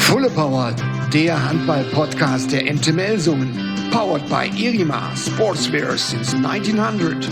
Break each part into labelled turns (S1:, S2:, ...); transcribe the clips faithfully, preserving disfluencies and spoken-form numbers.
S1: Fulle Power, der Handball-Podcast der M T Melsungen. Powered by Irima Sportswear since nineteen hundred.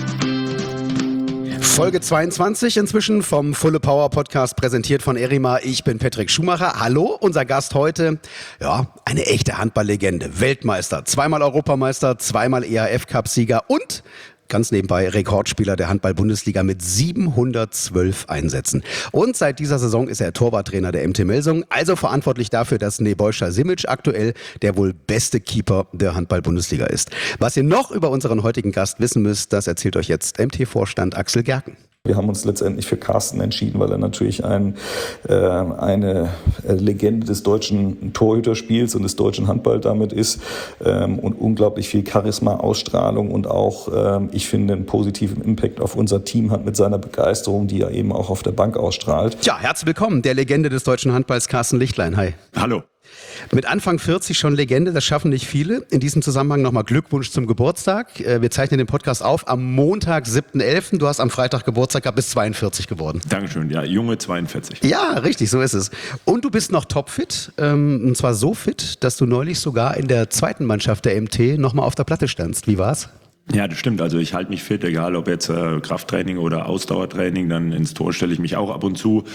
S2: Folge zweiundzwanzig inzwischen vom Fulle Power Podcast, präsentiert von Erima. Ich bin Patrick Schumacher. Hallo, unser Gast heute, ja, eine echte Handballlegende, Weltmeister, zweimal Europameister, zweimal E H F-Cup-Sieger und ganz nebenbei Rekordspieler der Handball-Bundesliga mit siebenhundertzwölf Einsätzen. Und seit dieser Saison ist er Torwarttrainer der M T Melsungen, also verantwortlich dafür, dass Nebojša Simic aktuell der wohl beste Keeper der Handball-Bundesliga ist. Was ihr noch über unseren heutigen Gast wissen müsst, das erzählt euch jetzt M T-Vorstand Axel Gerken.
S3: Wir haben uns letztendlich für Carsten entschieden, weil er natürlich ein, äh, eine Legende des deutschen Torhüterspiels und des deutschen Handball damit ist ähm, und unglaublich viel Charisma, Ausstrahlung und auch, ähm, ich finde, einen positiven Impact auf unser Team hat mit seiner Begeisterung, die er eben auch auf der Bank ausstrahlt.
S2: Ja, herzlich willkommen, der Legende des deutschen Handballs, Carsten Lichtlein. Hi.
S4: Hallo.
S2: Mit Anfang vierzig schon Legende, das schaffen nicht viele. In diesem Zusammenhang nochmal Glückwunsch zum Geburtstag. Wir zeichnen den Podcast auf am Montag, siebten elften Du hast am Freitag Geburtstag gehabt, bist zweiundvierzig geworden.
S4: Dankeschön, ja, junge zweiundvierzig.
S2: Ja, richtig, so ist es. Und du bist noch topfit, und zwar so fit, dass du neulich sogar in der zweiten Mannschaft der M T nochmal auf der Platte standst. Wie war's?
S4: Ja, das stimmt. Also ich halte mich fit, egal ob jetzt äh, Krafttraining oder Ausdauertraining, dann ins Tor stelle ich mich auch ab und zu.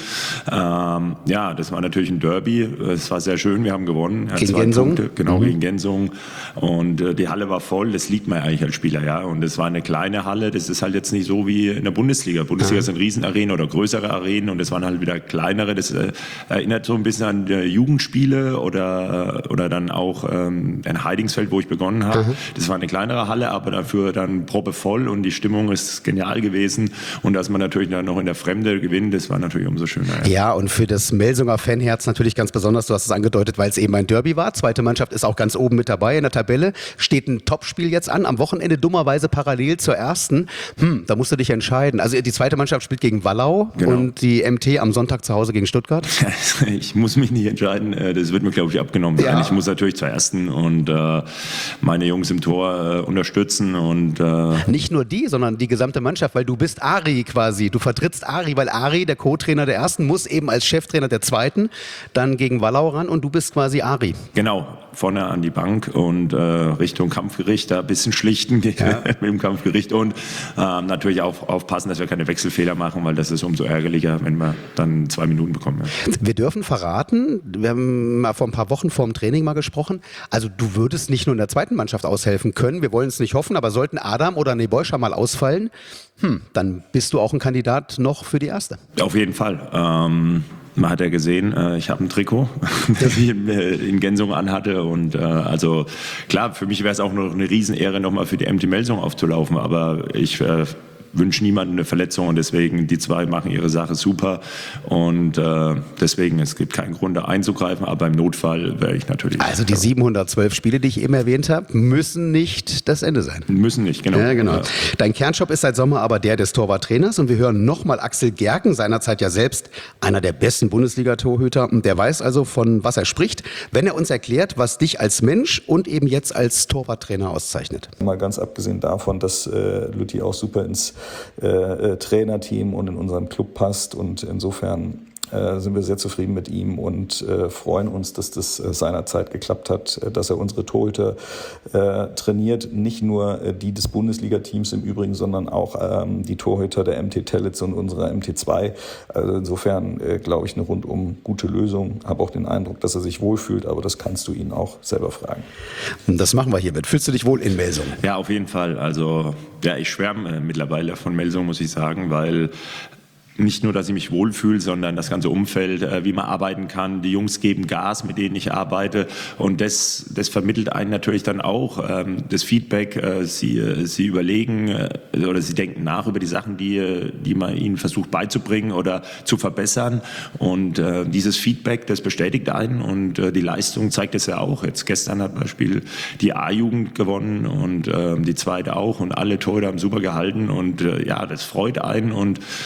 S4: Ähm, ja, das war natürlich ein Derby. Es war sehr schön, wir haben gewonnen. Ja,
S2: gegen Gensungen?
S4: Punkte, genau,
S2: mhm.
S4: gegen Gensungen. Und äh, die Halle war voll, das liegt mir eigentlich als Spieler, ja. Und es war eine kleine Halle, das ist halt jetzt nicht so wie in der Bundesliga. Bundesliga ah. sind Riesenarenen oder größere Arenen und es waren halt wieder kleinere. Das äh, erinnert so ein bisschen an äh, Jugendspiele oder, äh, oder dann auch ähm, in Heidingsfeld, wo ich begonnen habe. Mhm. Das war eine kleinere Halle, aber dafür dann proppevoll und die Stimmung ist genial gewesen und dass man natürlich dann noch in der Fremde gewinnt, das war natürlich umso schöner.
S2: Ja, ja, und für das Melsunger Fanherz natürlich ganz besonders, du hast es angedeutet, weil es eben ein Derby war. Zweite Mannschaft ist auch ganz oben mit dabei in der Tabelle, steht ein Topspiel jetzt an, am Wochenende dummerweise parallel zur ersten. Hm, da musst du dich entscheiden. Also die zweite Mannschaft spielt gegen Wallau genau. und die M T am Sonntag zu Hause gegen Stuttgart.
S4: Ich muss mich nicht entscheiden, das wird mir, glaube ich, abgenommen sein. Ja. Ich muss natürlich zur ersten und äh, meine Jungs im Tor äh, unterstützen und äh,
S2: nicht nur die, sondern die gesamte Mannschaft, weil du bist Ari quasi. Du vertrittst Ari, weil Ari, der Co-Trainer der ersten, muss eben als Cheftrainer der zweiten dann gegen Wallau ran und du bist quasi Ari.
S4: Genau, vorne an die Bank und äh, Richtung Kampfgericht, da ein bisschen schlichten ja. mit dem Kampfgericht und äh, natürlich auch aufpassen, dass wir keine Wechselfehler machen, weil das ist umso ärgerlicher, wenn wir dann zwei Minuten bekommen. Ja.
S2: Wir dürfen verraten, wir haben mal vor ein paar Wochen vor dem Training mal gesprochen, also du würdest nicht nur in der zweiten Mannschaft aushelfen können, wir wollen es nicht hoffen, aber sollten Adam oder Nebojša mal ausfallen, hm, dann bist du auch ein Kandidat noch für die erste.
S4: Auf jeden Fall. Ähm, man hat ja gesehen, äh, ich habe ein Trikot, das ich in, in Gensungen anhatte und äh, also klar, für mich wäre es auch noch eine Riesenehre, nochmal für die M T Melsungen aufzulaufen, aber ich äh, wünsche niemandem eine Verletzung und deswegen, die zwei machen ihre Sache super und äh, deswegen, es gibt keinen Grund, da einzugreifen, aber im Notfall wäre ich natürlich...
S2: Also die siebenhundertzwölf Spiele, die ich eben erwähnt habe, müssen nicht das Ende sein.
S4: Müssen nicht, genau.
S2: Ja, genau.
S4: Ja.
S2: Dein Kernjob ist seit Sommer aber der des Torwarttrainers und wir hören nochmal Axel Gerken, seinerzeit ja selbst einer der besten Bundesliga-Torhüter und der weiß also, von was er spricht, wenn er uns erklärt, was dich als Mensch und eben jetzt als Torwarttrainer auszeichnet.
S3: Mal ganz abgesehen davon, dass äh, Lütti auch super ins Äh, Trainerteam und in unseren Club passt und insofern äh, sind wir sehr zufrieden mit ihm und äh, freuen uns, dass das äh, seinerzeit geklappt hat, äh, dass er unsere Torhüter äh, trainiert, nicht nur äh, die des Bundesliga-Teams im Übrigen, sondern auch ähm, die Torhüter der M T Tellitz und unserer M T zwei. Also insofern äh, glaube ich eine rundum gute Lösung. Habe auch den Eindruck, dass er sich wohlfühlt, aber das kannst du ihn auch selber fragen.
S2: Das machen wir hiermit. Fühlst du dich wohl in Melsungen?
S4: Ja, auf jeden Fall. Also ja, ich schwärme äh, mittlerweile von Melsungen, muss ich sagen, weil nicht nur, dass ich mich wohlfühle, sondern das ganze Umfeld, äh, wie man arbeiten kann. Die Jungs geben Gas, mit denen ich arbeite. Und das, das vermittelt einen natürlich dann auch ähm, das Feedback. Äh, sie, äh, sie überlegen äh, oder sie denken nach über die Sachen, die, die man ihnen versucht beizubringen oder zu verbessern. Und äh, dieses Feedback, das bestätigt einen. Und äh, die Leistung zeigt es ja auch. Jetzt gestern hat zum Beispiel die A-Jugend gewonnen und äh, die zweite auch. Und alle Torhüter haben super gehalten. Und äh, ja, das freut einen. Und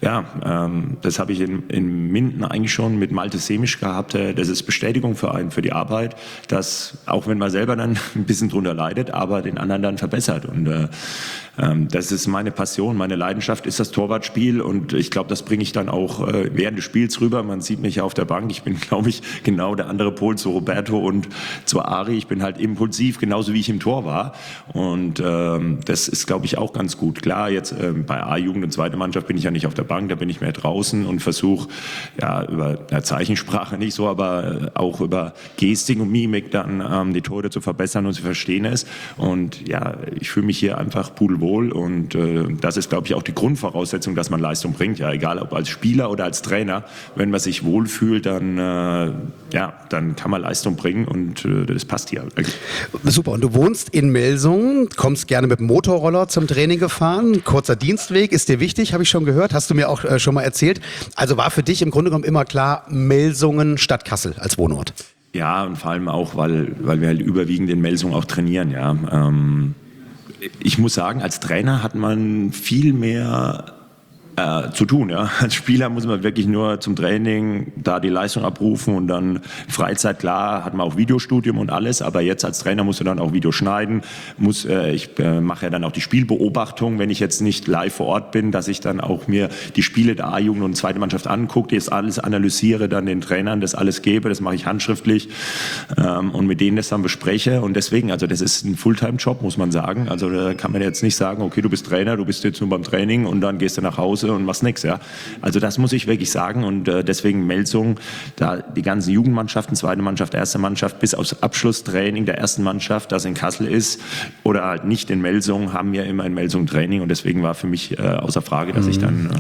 S4: Ja, ähm, das habe ich in, in Minden eigentlich schon mit Malte Semisch gehabt. Äh, das ist Bestätigung für einen, für die Arbeit, dass auch wenn man selber dann ein bisschen drunter leidet, aber den anderen dann verbessert. Und äh, ähm, das ist meine Passion, meine Leidenschaft ist das Torwartspiel und ich glaube, das bringe ich dann auch äh, während des Spiels rüber. Man sieht mich auf der Bank. Ich bin, glaube ich, genau der andere Pol zu Roberto und zu Ari. Ich bin halt impulsiv, genauso wie ich im Tor war. Und ähm, das ist, glaube ich, auch ganz gut. Klar, jetzt äh, bei A-Jugend und zweite Mannschaft bin ich ja nicht auf der Bank, da bin ich mehr draußen und versuche ja über ja, Zeichensprache nicht so, aber auch über Gestik und Mimik dann ähm, die Tore zu verbessern und sie verstehen es. Und ja, ich fühle mich hier einfach pudelwohl und äh, das ist, glaube ich, auch die Grundvoraussetzung, dass man Leistung bringt. Ja, egal ob als Spieler oder als Trainer, wenn man sich wohlfühlt, dann äh, ja, dann kann man Leistung bringen und äh, das passt hier.
S2: Super, und du wohnst in Melsungen, kommst gerne mit dem Motorroller zum Training gefahren, kurzer Dienstweg ist dir wichtig, habe ich schon gehört, hast du mir auch äh, schon mal erzählt. Also war für dich im Grunde genommen immer klar, Melsungen statt Kassel als Wohnort?
S4: Ja, und vor allem auch, weil, weil wir halt überwiegend in Melsungen auch trainieren. Ja. Ähm, ich muss sagen, als Trainer hat man viel mehr Äh, zu tun. Ja. Als Spieler muss man wirklich nur zum Training da die Leistung abrufen und dann Freizeit, klar, hat man auch Videostudium und alles, aber jetzt als Trainer musst du dann auch Video schneiden, muss, äh, ich äh, mache ja dann auch die Spielbeobachtung, wenn ich jetzt nicht live vor Ort bin, dass ich dann auch mir die Spiele der A-Jugend und zweite Mannschaft angucke, das alles analysiere, dann den Trainern das alles gebe, das mache ich handschriftlich ähm, und mit denen das dann bespreche und deswegen, also das ist ein Fulltime-Job, muss man sagen, also da kann man jetzt nicht sagen, okay, du bist Trainer, du bist jetzt nur beim Training und dann gehst du nach Hause und machst nichts, ja. Also das muss ich wirklich sagen und äh, deswegen Melsungen, da die ganzen Jugendmannschaften, zweite Mannschaft, erste Mannschaft, bis aufs Abschlusstraining der ersten Mannschaft, das in Kassel ist oder halt nicht in Melsungen, haben wir immer ein Melsungen-Training und deswegen war für mich äh, außer Frage, dass ich dann...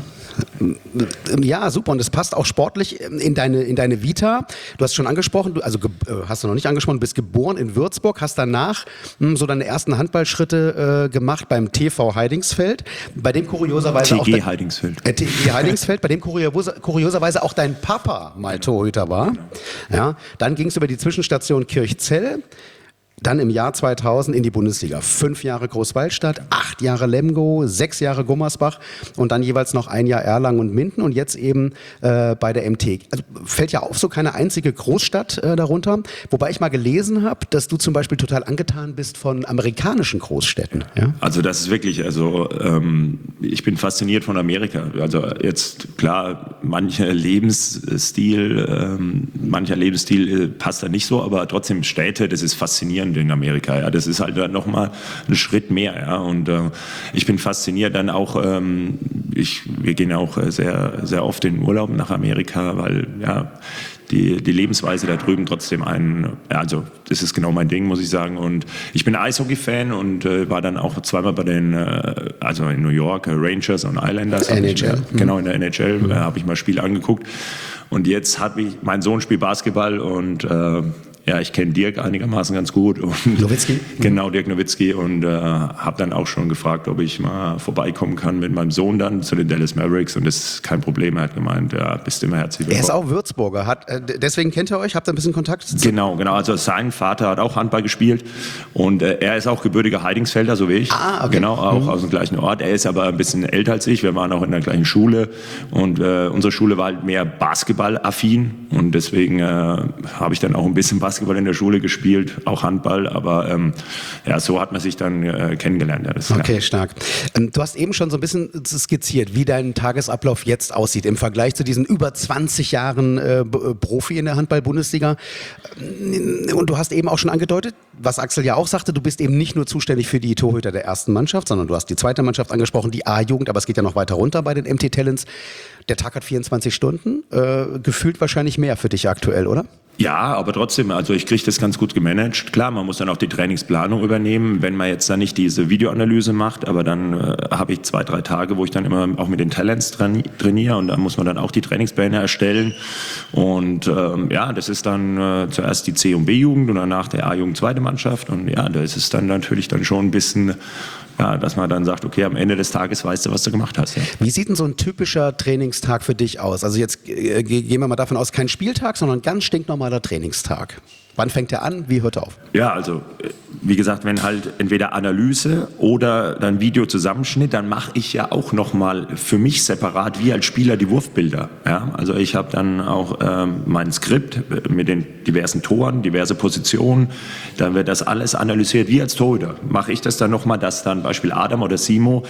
S4: Äh
S2: ja, super und das passt auch sportlich in deine, in deine Vita. Du hast schon angesprochen, du, also ge, hast du noch nicht angesprochen, du bist geboren in Würzburg, hast danach mh, so deine ersten Handballschritte äh, gemacht beim T V Heidingsfeld, bei dem kurioserweise
S4: T G
S2: auch... T G
S4: Heidingsfeld.
S2: Äh, T G Heidingsfeld, bei dem kurioser, kurioserweise auch dein Papa mal Torhüter war. Ja, dann ging es über die Zwischenstation Kirchzell. Dann im Jahr zweitausend in die Bundesliga. Fünf Jahre Großwaldstadt, acht Jahre Lemgo, sechs Jahre Gummersbach und dann jeweils noch ein Jahr Erlangen und Minden und jetzt eben äh, bei der M T. Also fällt ja auf, so keine einzige Großstadt äh, darunter. Wobei ich mal gelesen habe, dass du zum Beispiel total angetan bist von amerikanischen Großstädten. Ja?
S4: Also das ist wirklich, also ähm, ich bin fasziniert von Amerika. Also jetzt klar, mancher Lebensstil, ähm, mancher Lebensstil äh, passt da nicht so, aber trotzdem Städte, das ist faszinierend in Amerika. Ja, das ist halt dann noch mal ein Schritt mehr. Ja, und äh, ich bin fasziniert dann auch. Ähm, ich, wir gehen auch sehr, sehr oft in Urlaub nach Amerika, weil ja die, die Lebensweise da drüben trotzdem ein, ja, also das ist genau mein Ding, muss ich sagen. Und ich bin Eishockey-Fan und äh, war dann auch zweimal bei den, äh, also in New York, äh, Rangers und Islanders.
S2: N H L.
S4: Ich, äh, genau, in der N H L mhm. äh, habe ich mal Spiele angeguckt. Und jetzt habe ich, mein Sohn spielt Basketball und äh, ja, ich kenne Dirk einigermaßen ganz gut. Und
S2: Nowitzki?
S4: Genau, Dirk Nowitzki. Und äh, habe dann auch schon gefragt, ob ich mal vorbeikommen kann mit meinem Sohn dann zu den Dallas Mavericks. Und das ist kein Problem. Er hat gemeint, ja, bist immer herzlich willkommen.
S2: Er ist auch Würzburger. Hat, äh, deswegen kennt ihr euch? Habt ihr ein bisschen Kontakt?
S4: Genau, genau. Also sein Vater hat auch Handball gespielt. Und äh, er ist auch gebürtiger Heidingsfelder, so wie ich.
S2: Ah, okay.
S4: Genau, auch
S2: mhm.
S4: aus dem gleichen Ort. Er ist aber ein bisschen älter als ich. Wir waren auch in der gleichen Schule. Und äh, unsere Schule war halt mehr basketballaffin. Und deswegen äh, habe ich dann auch ein bisschen Basketball in der Schule gespielt. gespielt, auch Handball, aber ähm, ja, so hat man sich dann äh, kennengelernt. Ja, das,
S2: okay,
S4: ja.
S2: stark. Ähm, du hast eben schon so ein bisschen skizziert, wie dein Tagesablauf jetzt aussieht im Vergleich zu diesen über zwanzig Jahren äh, Profi in der Handball-Bundesliga. Und du hast eben auch schon angedeutet, was Axel ja auch sagte, du bist eben nicht nur zuständig für die Torhüter der ersten Mannschaft, sondern du hast die zweite Mannschaft angesprochen, die A-Jugend, aber es geht ja noch weiter runter bei den M T Talents. Der Tag hat vierundzwanzig Stunden, äh, gefühlt wahrscheinlich mehr für dich aktuell, oder?
S4: Ja, aber trotzdem, also ich kriege das ganz gut gemanagt. Klar, man muss dann auch die Trainingsplanung übernehmen, wenn man jetzt dann nicht diese Videoanalyse macht, aber dann äh, habe ich zwei, drei Tage, wo ich dann immer auch mit den Talents traini- trainiere und dann muss man dann auch die Trainingspläne erstellen und ähm, ja, das ist dann äh, zuerst die C- und B-Jugend und danach der A-Jugend zweite Mannschaft und ja, da ist es dann natürlich dann schon ein bisschen, ja, dass man dann sagt, okay, am Ende des Tages weißt du, was du gemacht hast. Ja.
S2: Wie sieht denn so ein typischer Trainingstag für dich aus? Also jetzt äh, gehen wir mal davon aus, kein Spieltag, sondern ein ganz stinknormaler Trainingstag. Wann fängt er an? Wie hört er auf?
S4: Ja, also wie gesagt, wenn halt entweder Analyse oder dann Videozusammenschnitt, dann mache ich ja auch nochmal für mich separat wie als Spieler die Wurfbilder. Ja? Also ich habe dann auch ähm, mein Skript mit den diversen Toren, diverse Positionen, dann wird das alles analysiert wie als Torhüter. Mache ich das dann nochmal, dass dann Beispiel Adam oder Simo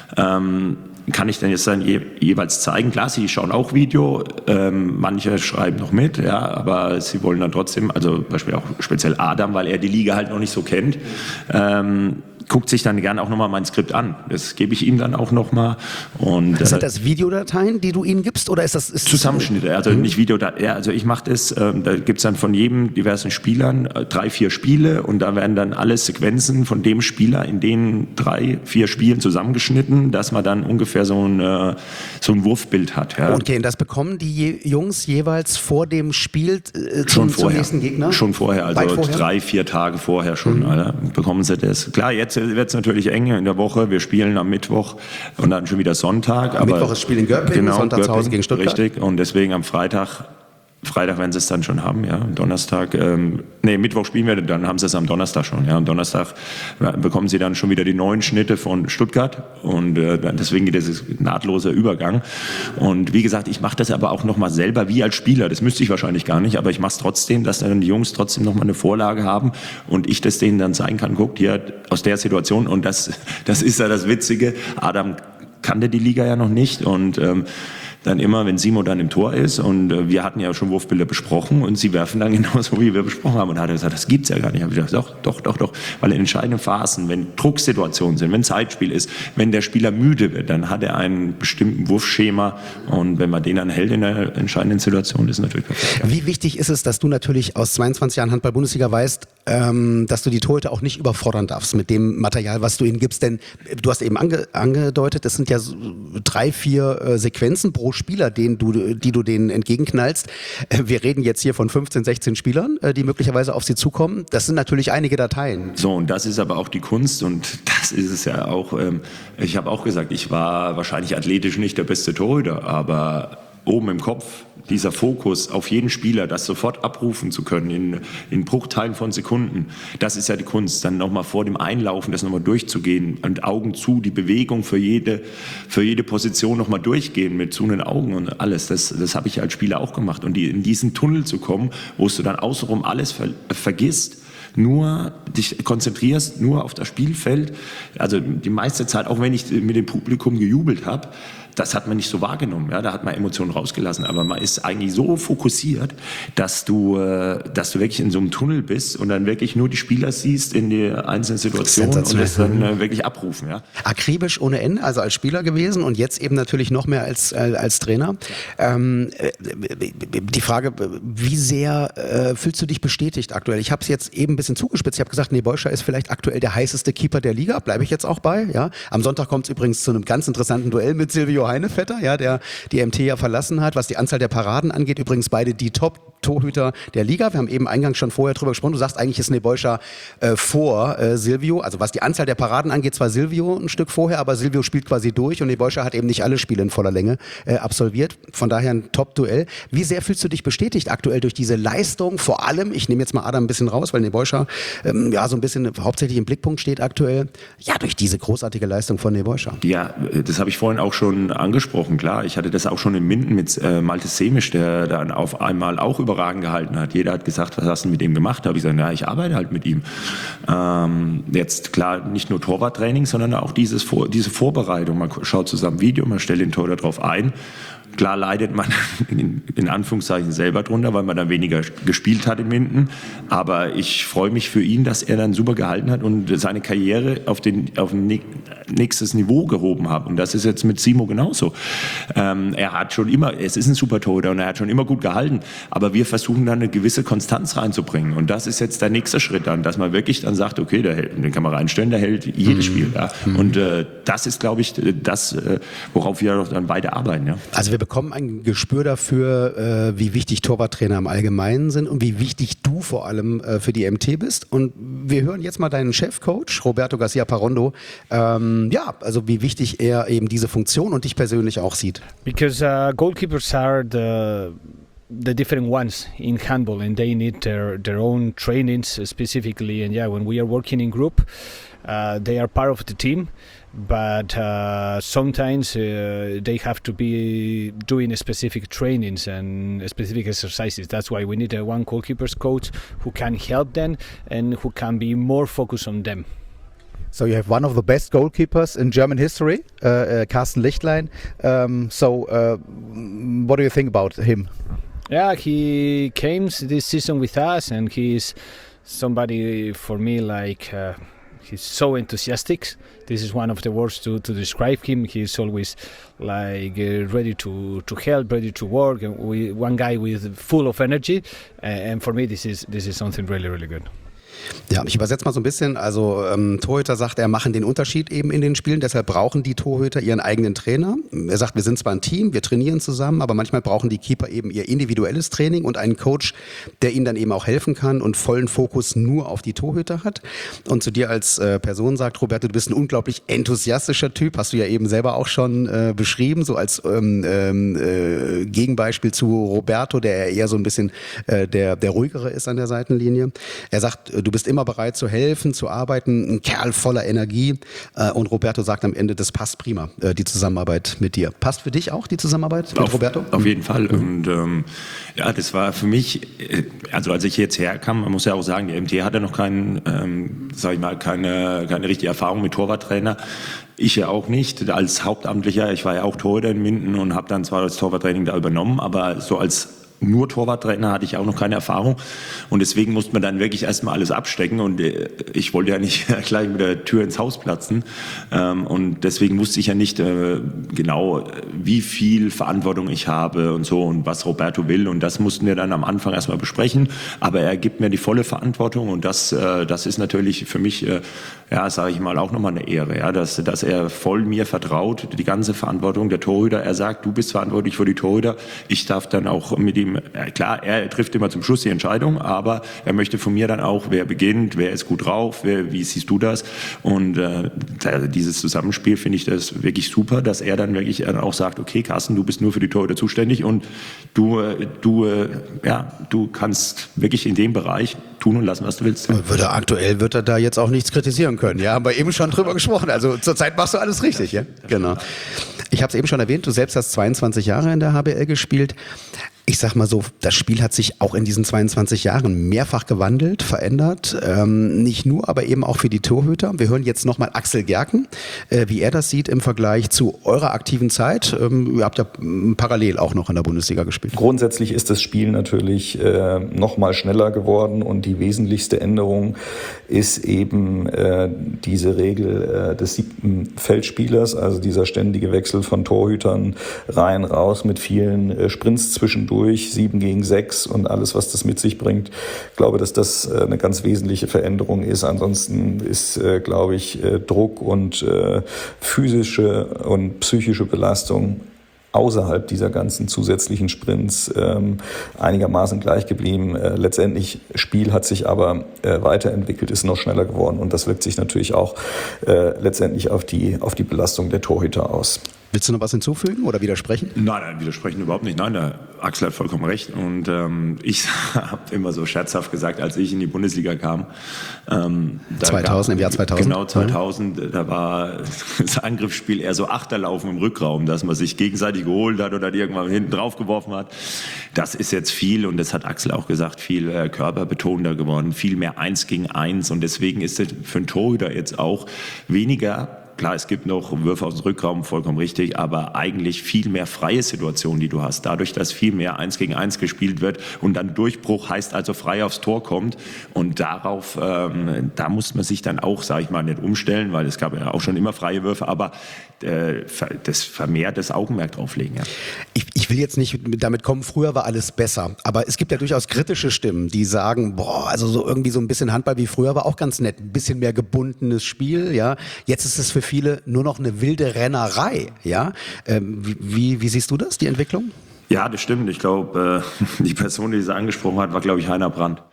S4: ähm, kann ich dann jetzt dann je, jeweils zeigen. Klar, sie schauen auch Video, ähm, manche schreiben noch mit, ja, aber sie wollen dann trotzdem, also Beispiel auch speziell Adam, weil er die Liga halt noch nicht so kennt, ähm, guckt sich dann gerne auch nochmal mein Skript an. Das gebe ich ihm dann auch nochmal. Und, äh,
S2: Sind das Videodateien, die du ihnen gibst, oder ist das... Ist
S4: Zusammenschnitte, also mhm. nicht Videodateien. Ja, also ich mache das, äh, da gibt's dann von jedem diversen Spielern äh, drei, vier Spiele und da werden dann alle Sequenzen von dem Spieler in den drei, vier Spielen zusammengeschnitten, dass man dann ungefähr so ein, äh, so ein Wurfbild hat. Ja.
S2: Okay, und das bekommen die je- Jungs jeweils vor dem Spiel äh, zum,
S4: Schon vorher.
S2: zum nächsten Gegner?
S4: Schon vorher, also
S2: vorher?
S4: drei, vier Tage vorher schon, mhm. Alter, bekommen sie das. Klar, jetzt wird es natürlich eng in der Woche. Wir spielen am Mittwoch und dann schon wieder Sonntag.
S2: Am
S4: aber
S2: Mittwoch ist Spiel in Göppingen,
S4: genau,
S2: Sonntag zu Hause gegen Stuttgart.
S4: Richtig, und deswegen am Freitag, Freitag werden sie es dann schon haben, ja. Donnerstag, ähm, nee, Mittwoch spielen wir, dann haben sie es am Donnerstag schon, ja. Am Donnerstag bekommen sie dann schon wieder die neuen Schnitte von Stuttgart und äh, deswegen geht es nahtloser Übergang. Und wie gesagt, ich mache das aber auch nochmal selber wie als Spieler. Das müsste ich wahrscheinlich gar nicht, aber ich mache es trotzdem, dass dann die Jungs trotzdem nochmal eine Vorlage haben und ich das denen dann zeigen kann, guckt hier aus der Situation und das, das ist ja das Witzige. Adam kannte die Liga ja noch nicht und ähm, dann immer, wenn Simo dann im Tor ist und äh, wir hatten ja schon Wurfbilder besprochen und sie werfen dann genauso, wie wir besprochen haben. Und da hat er gesagt, das gibt's ja gar nicht. Hab ich gesagt, doch, doch, doch, doch. Weil in entscheidenden Phasen, wenn Drucksituationen sind, wenn Zeitspiel ist, wenn der Spieler müde wird, dann hat er einen bestimmten Wurfschema und wenn man den dann hält in der entscheidenden Situation, ist natürlich perfekt. Ja.
S2: Wie wichtig ist es, dass du natürlich aus zweiundzwanzig Jahren Handball-Bundesliga weißt, ähm, dass du die Torhüter auch nicht überfordern darfst mit dem Material, was du ihnen gibst? Denn du hast eben ange- angedeutet, es sind ja so drei, vier äh, Sequenzen pro Spieler, den du, die du denen entgegenknallst. Wir reden jetzt hier von fünfzehn, sechzehn Spielern, die möglicherweise auf sie zukommen. Das sind natürlich einige Dateien.
S4: So, und das ist aber auch die Kunst und das ist es ja auch. Ähm, ich habe auch gesagt, ich war wahrscheinlich athletisch nicht der beste Torhüter, aber oben im Kopf, dieser Fokus auf jeden Spieler, das sofort abrufen zu können in, in Bruchteilen von Sekunden, das ist ja die Kunst. Dann nochmal vor dem Einlaufen das nochmal durchzugehen und Augen zu, die Bewegung für jede, für jede Position nochmal durchgehen mit zu den Augen und alles. Das, das habe ich als Spieler auch gemacht. Und die, in diesen Tunnel zu kommen, wo du dann außenrum alles ver, vergisst, nur dich konzentrierst, nur auf das Spielfeld. Also die meiste Zeit, auch wenn ich mit dem Publikum gejubelt habe, das hat man nicht so wahrgenommen. Ja, da hat man Emotionen rausgelassen. Aber man ist eigentlich so fokussiert, dass du, äh, dass du wirklich in so einem Tunnel bist und dann wirklich nur die Spieler siehst in der einzelnen Situation und das dann äh, wirklich abrufen. Ja.
S2: Akribisch ohne Ende, also als Spieler gewesen und jetzt eben natürlich noch mehr als, äh, als Trainer. Ähm, die Frage, wie sehr äh, fühlst du dich bestätigt aktuell? Ich habe es jetzt eben ein bisschen zugespitzt. Ich habe gesagt, Nebojša ist vielleicht aktuell der heißeste Keeper der Liga. Bleibe ich jetzt auch bei. Ja. Am Sonntag kommt es übrigens zu einem ganz interessanten Duell mit Silvio Heinevetter, ja, der die M T ja verlassen hat. Was die Anzahl der Paraden angeht, übrigens beide die Top-Torhüter der Liga. Wir haben eben eingangs schon vorher drüber gesprochen. Du sagst, eigentlich ist Nebojša äh, vor äh, Silvio. Also was die Anzahl der Paraden angeht, zwar Silvio ein Stück vorher, aber Silvio spielt quasi durch und Nebojša hat eben nicht alle Spiele in voller Länge äh, absolviert. Von daher ein Top-Duell. Wie sehr fühlst du dich bestätigt aktuell durch diese Leistung? Vor allem, ich nehme jetzt mal Adam ein bisschen raus, weil Nebojša ähm, ja so ein bisschen hauptsächlich im Blickpunkt steht aktuell. Ja, durch diese großartige Leistung von Nebojša.
S4: Ja, das habe ich vorhin auch schon angesprochen, klar. Ich hatte das auch schon in Minden mit äh, Malte Semisch, der dann auf einmal auch überragend gehalten hat. Jeder hat gesagt, was hast du mit ihm gemacht? Da habe ich gesagt, ja, ich arbeite halt mit ihm. Ähm, jetzt klar, nicht nur Torwarttraining, sondern auch dieses Vor- diese Vorbereitung. Man schaut zusammen Video, man stellt den Torhüter drauf ein. Klar leidet man in, in Anführungszeichen selber drunter, weil man dann weniger gespielt hat in Minden. Aber ich freue mich für ihn, dass er dann super gehalten hat und seine Karriere auf, den, auf ein nächstes Niveau gehoben hat. Und das ist jetzt mit Simo genauso. Ähm, er hat schon immer, es ist ein super Torhüter und er hat schon immer gut gehalten. Aber wir versuchen dann eine gewisse Konstanz reinzubringen. Und das ist jetzt der nächste Schritt dann, dass man wirklich dann sagt, okay, der hält, den kann man reinstellen, der hält jedes mhm. Spiel. Ja. Und äh, das ist, glaube ich, das, äh, worauf wir dann beide arbeiten. Ja.
S2: Also wir bekommen ein Gespür dafür, äh, wie wichtig Torwarttrainer im Allgemeinen sind und wie wichtig du vor allem äh, für die M T bist. Und wir hören jetzt mal deinen Chefcoach, Roberto Garcia Parondo, ähm, ja, also wie wichtig er eben diese Funktion und dich persönlich auch sieht.
S5: Because uh, goalkeepers are the the different ones in handball, and they need their, their own trainings specifically. And yeah, when we are working in group, uh, they are part of the team, but uh, sometimes uh, they have to be doing specific trainings and specific exercises. That's why we need a one goalkeepers coach who can help them and who can be more focused on them.
S2: So you have one of the best goalkeepers in German history, uh, uh, Carsten Lichtlein. Um, so uh, what do you think about him?
S5: Yeah, he came this season with us, and he's somebody for me like uh, he's so enthusiastic. This is one of the words to, to describe him. He's always like uh, ready to, to help, ready to work, and we, one guy with full of energy. Uh, and for me, this is this is something really really good.
S2: Ja, ich übersetze mal so ein bisschen. Also ähm, Torhüter sagt, er machen den Unterschied eben in den Spielen. Deshalb brauchen die Torhüter ihren eigenen Trainer. Er sagt, wir sind zwar ein Team, wir trainieren zusammen, aber manchmal brauchen die Keeper eben ihr individuelles Training und einen Coach, der ihnen dann eben auch helfen kann und vollen Fokus nur auf die Torhüter hat. Und zu dir als äh, Person sagt Roberto, du bist ein unglaublich enthusiastischer Typ. Hast du ja eben selber auch schon äh, beschrieben, so als ähm, äh, Gegenbeispiel zu Roberto, der eher so ein bisschen äh, der, der ruhigere ist an der Seitenlinie. Er sagt, du bist immer bereit zu helfen, zu arbeiten, ein Kerl voller Energie. Und Roberto sagt am Ende, das passt prima, die Zusammenarbeit mit dir. Passt für dich auch die Zusammenarbeit mit
S4: auf,
S2: Roberto?
S4: Auf jeden Fall. Und ähm, ja, das war für mich, also als ich jetzt herkam, man muss ja auch sagen, der M T hatte noch keinen, ähm, sag ich mal, keine, keine richtige Erfahrung mit Torwarttrainer. Ich ja auch nicht, als Hauptamtlicher. Ich war ja auch Torhüter in Minden und habe dann zwar das Torwarttraining da übernommen, aber so als nur Torwarttrainer hatte ich auch noch keine Erfahrung und deswegen musste man dann wirklich erstmal alles abstecken und ich wollte ja nicht gleich mit der Tür ins Haus platzen und deswegen wusste ich ja nicht genau, wie viel Verantwortung ich habe und so und was Roberto will und das mussten wir dann am Anfang erstmal besprechen, aber er gibt mir die volle Verantwortung und das, das ist natürlich für mich, ja, sage ich mal, auch nochmal eine Ehre, ja, dass, dass er voll mir vertraut, die ganze Verantwortung der Torhüter, er sagt, du bist verantwortlich für die Torhüter, ich darf dann auch mit ihm Ja, klar, er trifft immer zum Schluss die Entscheidung, aber er möchte von mir dann auch, wer beginnt, wer ist gut drauf, wer, wie siehst du das? Und äh, dieses Zusammenspiel finde ich das wirklich super, dass er dann wirklich auch sagt, okay, Carsten, du bist nur für die Torhüter zuständig und du, du, ja, du kannst wirklich in dem Bereich tun und lassen, was du willst.
S2: Würde aktuell wird er da jetzt auch nichts kritisieren können. Ja, haben wir eben schon drüber gesprochen. Also zurzeit machst du alles richtig, ja? Genau. Ich habe es eben schon erwähnt, du selbst hast zweiundzwanzig Jahre in der H B L gespielt. Ich sag mal so, das Spiel hat sich auch in diesen zweiundzwanzig Jahren mehrfach gewandelt, verändert. Ähm, nicht nur, aber eben auch für die Torhüter. Wir hören jetzt nochmal Axel Gerken, äh, wie er das sieht im Vergleich zu eurer aktiven Zeit. Ähm, ihr habt ja parallel auch noch in der Bundesliga gespielt.
S3: Grundsätzlich ist das Spiel natürlich äh, nochmal schneller geworden und die wesentlichste Änderung ist eben äh, diese Regel äh, des siebten Feldspielers, also dieser ständige Wechsel von Torhütern rein, raus mit vielen äh, Sprints zwischendurch. Durch, sieben gegen sechs und alles, was das mit sich bringt. Ich glaube, dass das eine ganz wesentliche Veränderung ist. Ansonsten ist, glaube ich, Druck und physische und psychische Belastung außerhalb dieser ganzen zusätzlichen Sprints ähm, einigermaßen gleich geblieben. Äh, letztendlich, Spiel hat sich aber äh, weiterentwickelt, ist noch schneller geworden und das wirkt sich natürlich auch äh, letztendlich auf die, auf die Belastung der Torhüter aus.
S2: Willst du noch was hinzufügen oder widersprechen?
S4: Nein, nein, widersprechen überhaupt nicht. Nein, der Axel hat vollkommen recht. Und ähm, ich habe immer so scherzhaft gesagt, als ich in die Bundesliga kam. Ähm,
S2: zweitausend, im Jahr zweitausend?
S4: Genau, zweitausend. Da war das Angriffsspiel eher so Achterlaufen im Rückraum, dass man sich gegenseitig geholt hat oder irgendwann hinten drauf geworfen hat. Das ist jetzt viel, und das hat Axel auch gesagt, viel äh, körperbetonender geworden, viel mehr Eins gegen Eins. Und deswegen ist es für einen Torhüter jetzt auch weniger. Klar, es gibt noch Würfe aus dem Rückraum, vollkommen richtig, aber eigentlich viel mehr freie Situationen, die du hast. Dadurch, dass viel mehr Eins gegen Eins gespielt wird und dann Durchbruch heißt also frei aufs Tor kommt. Und darauf, ähm, da muss man sich dann auch, sage ich mal, nicht umstellen, weil es gab ja auch schon immer freie Würfe, aber äh, das vermehrt das Augenmerk drauflegen. Ja.
S2: Ich, ich will jetzt nicht damit kommen, früher war alles besser, aber es gibt ja durchaus kritische Stimmen, die sagen, boah, also so irgendwie so ein bisschen Handball wie früher war auch ganz nett, ein bisschen mehr gebundenes Spiel, ja. Jetzt ist es für viele nur noch eine wilde Rennerei, ja. Ähm, wie, wie siehst du das, die Entwicklung?
S4: Ja, das stimmt. Ich glaube, äh, die Person, die sie angesprochen hat, war, glaube ich, Heiner Brandt.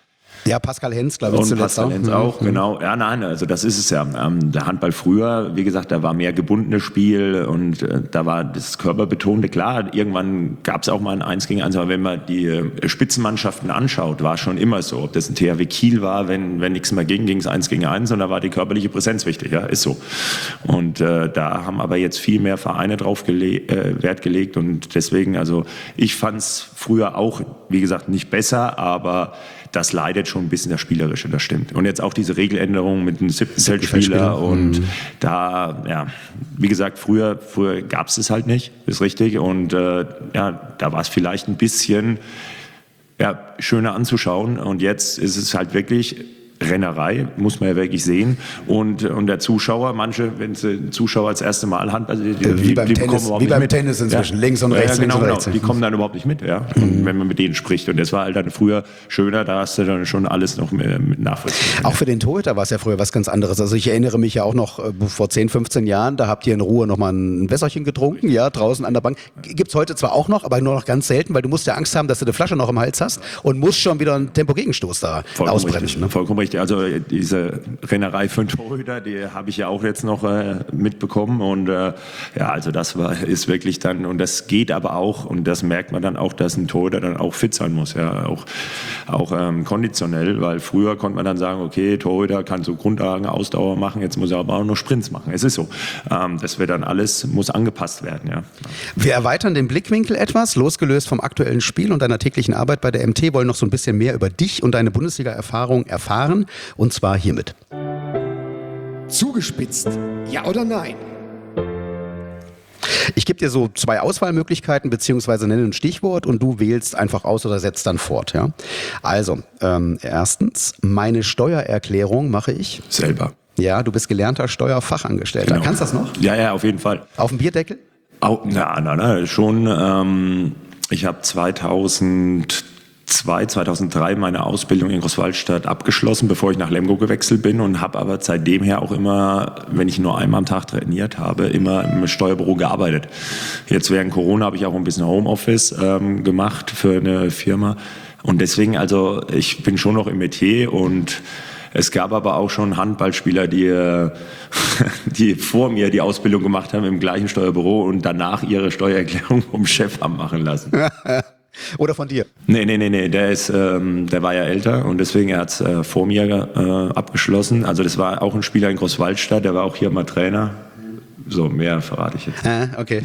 S2: Ja, Pascal Hens, glaube ich,
S4: und
S2: zuletzt
S4: Pascal
S2: auch.
S4: Hens auch,
S2: Mhm.
S4: genau. Ja, nein, also das ist es ja. Ähm, der Handball früher, wie gesagt, da war mehr gebundenes Spiel und äh, da war das Körperbetonte. Klar, irgendwann gab es auch mal ein Eins gegen Eins, aber wenn man die äh, Spitzenmannschaften anschaut, war es schon immer so. Ob das ein T H W Kiel war, wenn, wenn nichts mehr ging, ging es Eins gegen Eins und da war die körperliche Präsenz wichtig, ja, ist so. Und äh, da haben aber jetzt viel mehr Vereine drauf gele- äh, Wert gelegt und deswegen, also ich fand es früher auch, wie gesagt, nicht besser, aber das leidet schon ein bisschen das Spielerische, das stimmt. Und jetzt auch diese Regeländerung mit dem siebten Feldspieler und mhm. da, ja, wie gesagt, früher, früher gab es es halt nicht, ist richtig. Und äh, ja, da war es vielleicht ein bisschen ja, schöner anzuschauen. Und jetzt ist es halt wirklich Rennerei, muss man ja wirklich sehen. Und, und der Zuschauer, manche, wenn sie Zuschauer als erste Mal Hand, die, die,
S2: wie beim
S4: die
S2: Tennis,
S4: bekommen
S2: wie beim
S4: mit.
S2: Tennis inzwischen,
S4: ja.
S2: links und rechts,
S4: ja, genau,
S2: links und
S4: genau.
S2: rechts.
S4: Die kommen dann überhaupt nicht mit, ja, mhm. wenn man mit denen spricht. Und das war halt dann früher schöner, da hast du dann schon alles noch mit nachvollziehen.
S2: Auch für den Torhüter war es ja früher was ganz anderes. Also ich erinnere mich ja auch noch äh, vor zehn, fünfzehn Jahren, da habt ihr in Ruhe nochmal ein Wässerchen getrunken, ja, draußen an der Bank. Gibt's heute zwar auch noch, aber nur noch ganz selten, weil du musst ja Angst haben, dass du eine Flasche noch im Hals hast und musst schon wieder einen Tempo-Gegenstoß da
S4: Vollkommen
S2: ausbrechen.
S4: Richtig,
S2: Ne?
S4: Vollkommen richtig. Also diese Rennerei für einen Torhüter, die habe ich ja auch jetzt noch äh, mitbekommen und äh, ja, also das war, ist wirklich dann, und das geht aber auch, und das merkt man dann auch, dass ein Torhüter dann auch fit sein muss, ja, auch, auch ähm, konditionell, weil früher konnte man dann sagen, okay, Torhüter kann so Grundlagen, Ausdauer machen, jetzt muss er aber auch noch Sprints machen, es ist so. Ähm, das wird dann alles, muss angepasst werden, ja.
S2: Wir erweitern den Blickwinkel etwas, losgelöst vom aktuellen Spiel und deiner täglichen Arbeit bei der M T, wollen noch so ein bisschen mehr über dich und deine Bundesliga-Erfahrung erfahren, und zwar hiermit.
S1: Zugespitzt, ja oder nein?
S2: Ich gebe dir so zwei Auswahlmöglichkeiten, beziehungsweise nenne ein Stichwort und du wählst einfach aus oder setzt dann fort. Ja? Also, ähm, erstens, meine Steuererklärung mache ich.
S4: Selber.
S2: Ja, du bist gelernter Steuerfachangestellter.
S4: Genau.
S2: Kannst du das noch?
S4: Ja, ja, auf jeden Fall.
S2: Auf dem Bierdeckel?
S4: Au, na, na, na, schon. Ähm, ich habe zweitausendzwei, zweitausenddrei meine Ausbildung in Großwaldstadt abgeschlossen, bevor ich nach Lemgo gewechselt bin, und habe aber seitdem her auch immer, wenn ich nur einmal am Tag trainiert habe, immer im Steuerbüro gearbeitet. Jetzt während Corona habe ich auch ein bisschen Homeoffice ähm, gemacht für eine Firma, und deswegen, also ich bin schon noch im Metier, und es gab aber auch schon Handballspieler, die, die vor mir die Ausbildung gemacht haben im gleichen Steuerbüro und danach ihre Steuererklärung vom Chef haben machen lassen.
S2: Oder von dir?
S4: Nee, nee, nee, nee, der ist, ähm, der war ja älter, und deswegen er hat es äh, vor mir äh, abgeschlossen. Also das war auch ein Spieler in Großwaldstadt, der war auch hier mal Trainer. So, mehr verrate ich jetzt.
S2: Ah, okay.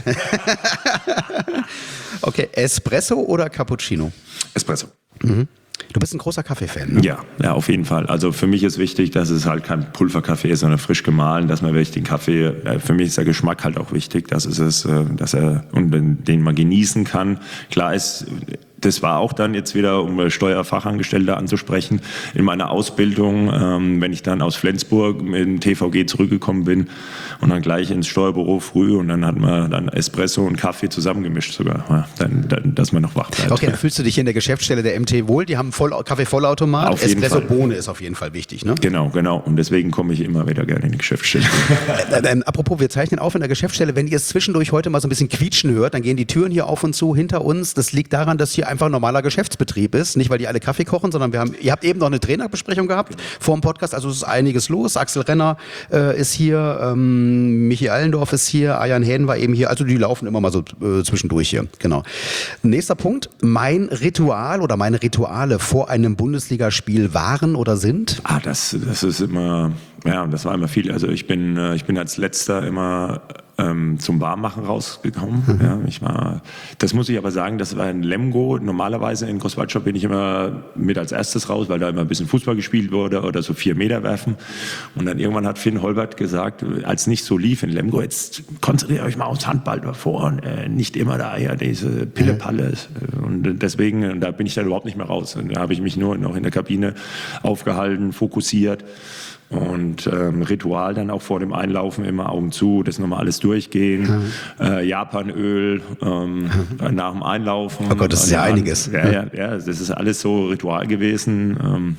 S2: Okay, Espresso oder Cappuccino?
S4: Espresso.
S2: Mhm. Du bist ein großer Kaffeefan, ne?
S4: Ja, ja, auf jeden Fall. Also für mich ist wichtig, dass es halt kein Pulverkaffee ist, sondern frisch gemahlen, dass man wirklich den Kaffee, äh, für mich ist der Geschmack halt auch wichtig, dass es ist, äh, dass er, und den, den man genießen kann. Klar ist, das war auch dann jetzt wieder, um Steuerfachangestellte anzusprechen, in meiner Ausbildung, ähm, wenn ich dann aus Flensburg mit dem T V G zurückgekommen bin und dann gleich ins Steuerbüro früh, und dann hat man dann Espresso und Kaffee zusammengemischt sogar, ja, dann, dann, dass man noch wach bleibt.
S2: Okay, dann fühlst du dich hier in der Geschäftsstelle der M T wohl, die haben voll, Kaffee-Vollautomat,
S4: Auf jeden Fall.
S2: Espresso-Bohne ist auf jeden Fall wichtig, ne?
S4: Genau, genau, und deswegen komme ich immer wieder gerne in die Geschäftsstelle.
S2: äh, äh, apropos, wir zeichnen auf in der Geschäftsstelle, wenn ihr es zwischendurch heute mal so ein bisschen quietschen hört, dann gehen die Türen hier auf und zu hinter uns, das liegt daran, dass hier einfach ein normaler Geschäftsbetrieb ist, nicht weil die alle Kaffee kochen, sondern wir haben, ihr habt eben noch eine Trainerbesprechung gehabt vor dem Podcast, also es ist einiges los. Axel Renner äh, ist hier, ähm, Michi Allendorf ist hier, Ayan Hähn war eben hier, also die laufen immer mal so äh, zwischendurch hier, genau. Nächster Punkt, mein Ritual oder meine Rituale vor einem Bundesligaspiel waren oder sind?
S4: Ah, das, das ist immer, ja, das war immer viel. Also ich bin, ich bin als Letzter immer ähm, zum Warmmachen rausgekommen. Mhm. Ja, ich war, das muss ich aber sagen, das war in Lemgo. Normalerweise in Großwaldstadt bin ich immer mit als erstes raus, weil da immer ein bisschen Fußball gespielt wurde oder so vier Meter werfen. Und dann irgendwann hat Finn Holbert gesagt, als nicht so lief in Lemgo, jetzt konzentriert euch mal aufs Handball davor und äh, nicht immer da ja diese Pille-Palle. Mhm. Und deswegen, da bin ich dann überhaupt nicht mehr raus. Und da habe ich mich nur noch in der Kabine aufgehalten, fokussiert. Und ähm, Ritual dann auch vor dem Einlaufen immer Augen zu, das nochmal alles durchgehen, mhm. äh, Japanöl ähm, mhm. nach dem Einlaufen.
S2: Oh Gott, das ist ja einiges.
S4: Ja, ja, ja, das ist alles so Ritual gewesen. Ähm,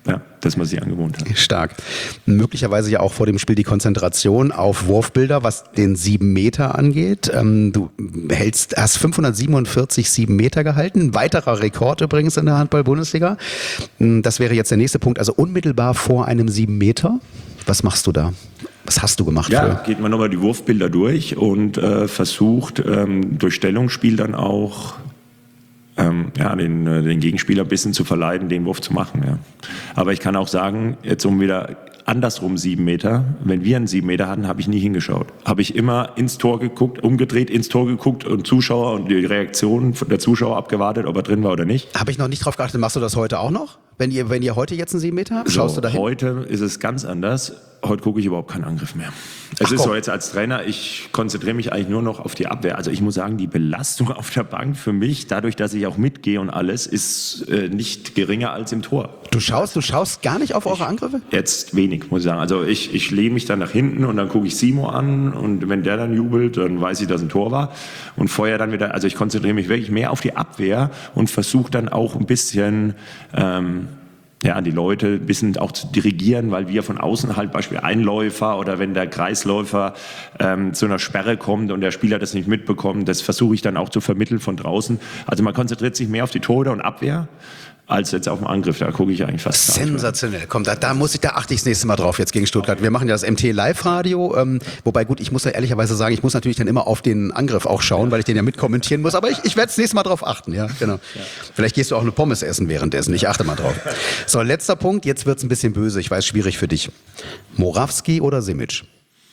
S4: ja, dass man sich angewohnt hat.
S2: Stark. Möglicherweise ja auch vor dem Spiel die Konzentration auf Wurfbilder, was den sieben Meter angeht. Ähm, du hältst, hast fünfhundertsiebenundvierzig sieben Meter gehalten. Weiterer Rekord übrigens in der Handball-Bundesliga. Das wäre jetzt der nächste Punkt. Also unmittelbar vor einem sieben Meter. Was machst du da? Was hast du gemacht?
S4: Ja,
S2: für?
S4: geht man nochmal die Wurfbilder durch und äh, versucht ähm, durch Stellungsspiel dann auch Ähm, ja, den, den Gegenspieler ein bisschen zu verleiten, den Wurf zu machen. Ja. Aber ich kann auch sagen, jetzt um wieder andersrum sieben Meter, wenn wir einen sieben Meter hatten, habe ich nie hingeschaut. Habe ich immer ins Tor geguckt, umgedreht, ins Tor geguckt und Zuschauer und die Reaktion der Zuschauer abgewartet, ob er drin war oder nicht.
S2: Habe ich noch nicht drauf geachtet. Machst du das heute auch noch? Wenn ihr, wenn ihr heute jetzt einen sieben Meter habt,
S4: So,
S2: schaust du da hin?
S4: heute ist es ganz anders. Heute gucke ich überhaupt keinen Angriff mehr. Es
S2: Ach,
S4: ist
S2: komm.
S4: so jetzt als Trainer, ich konzentriere mich eigentlich nur noch auf die Abwehr. Also ich muss sagen, die Belastung auf der Bank für mich, dadurch, dass ich auch mitgehe und alles, ist äh, nicht geringer als im Tor.
S2: Du schaust, du schaust gar nicht auf eure Angriffe?
S4: Jetzt wenig, muss ich sagen. Also ich, ich lehne mich dann nach hinten und dann gucke ich Simo an und wenn der dann jubelt, dann weiß ich, dass ein Tor war. Und vorher dann wieder, also ich konzentriere mich wirklich mehr auf die Abwehr und versuche dann auch ein bisschen ähm, ja, die Leute ein bisschen auch zu dirigieren, weil wir von außen halt Beispiel Einläufer oder wenn der Kreisläufer ähm, zu einer Sperre kommt und der Spieler das nicht mitbekommt, das versuche ich dann auch zu vermitteln von draußen. Also man konzentriert sich mehr auf die Tore und Abwehr als jetzt auf den Angriff. Da gucke ich eigentlich fast gar nicht mehr.
S2: Sensationell. Komm, da, da muss ich, da achte ich das nächste Mal drauf jetzt gegen Stuttgart. Wir machen ja das M T Live-Radio, ähm, wobei gut, ich muss ja ehrlicherweise sagen, ich muss natürlich dann immer auf den Angriff auch schauen, weil ich den ja mitkommentieren muss, aber ich, ich werde das nächste Mal drauf achten, ja, genau. Ja. Vielleicht gehst du auch eine Pommes essen währenddessen, ich achte mal drauf. So, letzter Punkt, jetzt wird's ein bisschen böse, ich weiß, schwierig für dich. Morawski oder Simic?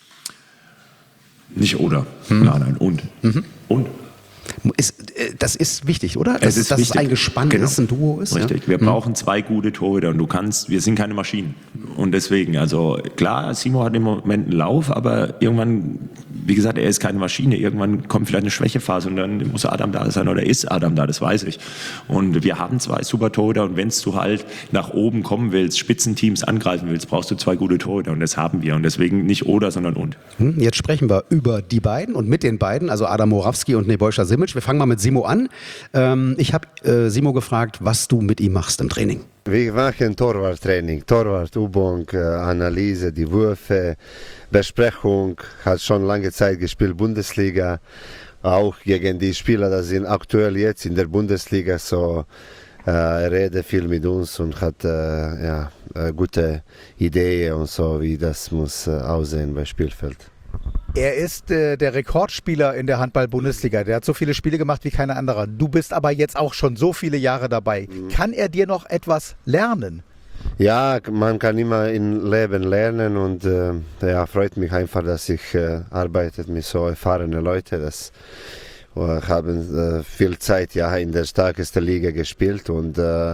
S4: Nicht oder,
S2: Hm.
S4: nein, nein, und.
S2: Mhm.
S4: Und.
S2: Ist, äh, das ist wichtig, oder?
S4: Es
S2: Das
S4: ist
S2: dass
S4: wichtig.
S2: es ein Gespann
S4: Genau.
S2: ist, ein Duo ist.
S4: Richtig,
S2: Ja?
S4: wir brauchen zwei gute Torhüter und du kannst, wir sind keine Maschinen. Und deswegen, also klar, Simo hat im Moment einen Lauf, aber irgendwann, wie gesagt, er ist keine Maschine. Irgendwann kommt vielleicht eine Schwächephase und dann muss Adam da sein oder ist Adam da, das weiß ich. Und wir haben zwei super Torhüter und wenn du halt nach oben kommen willst, Spitzenteams angreifen willst, brauchst du zwei gute Torhüter und das haben wir. Und deswegen nicht oder, sondern und.
S2: Hm, Jetzt sprechen wir über die beiden und mit den beiden, also Adam Morawski und Nebojša Simic. Wir fangen mal mit Simo an. Ähm, ich habe äh, Simo gefragt, was du mit ihm machst im Training.
S6: Wir machen Torwarttraining, Torwartübung, äh, Analyse, die Würfe, Besprechung, hat schon lange Zeit gespielt, Bundesliga, auch gegen die Spieler, die sind aktuell jetzt in der Bundesliga, so äh, er redet viel mit uns und hat äh, ja, äh, gute Ideen und so, wie das muss äh, aussehen beim Spielfeld.
S7: Er ist äh, der Rekordspieler in der Handball-Bundesliga. Der hat so viele Spiele gemacht wie kein anderer. Du bist aber jetzt auch schon so viele Jahre dabei. Mhm. Kann er dir noch etwas lernen?
S6: Ja, man kann immer im Leben lernen und äh, ja, freut mich einfach, dass ich äh, arbeite mit so erfahrenen Leuten. Das äh, haben äh, viel Zeit ja in der stärksten Liga gespielt und äh,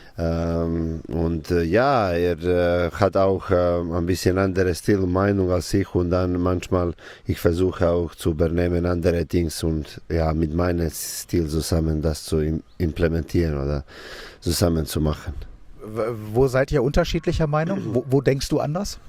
S6: Ähm, und äh, ja, er äh, hat auch äh, ein bisschen andere Stil und Meinung als ich und dann manchmal, ich versuche auch zu übernehmen andere Dinge und ja, mit meinem Stil zusammen das zu im- implementieren oder zusammen zu machen.
S7: W- Wo seid ihr unterschiedlicher Meinung? Wo, wo denkst du anders?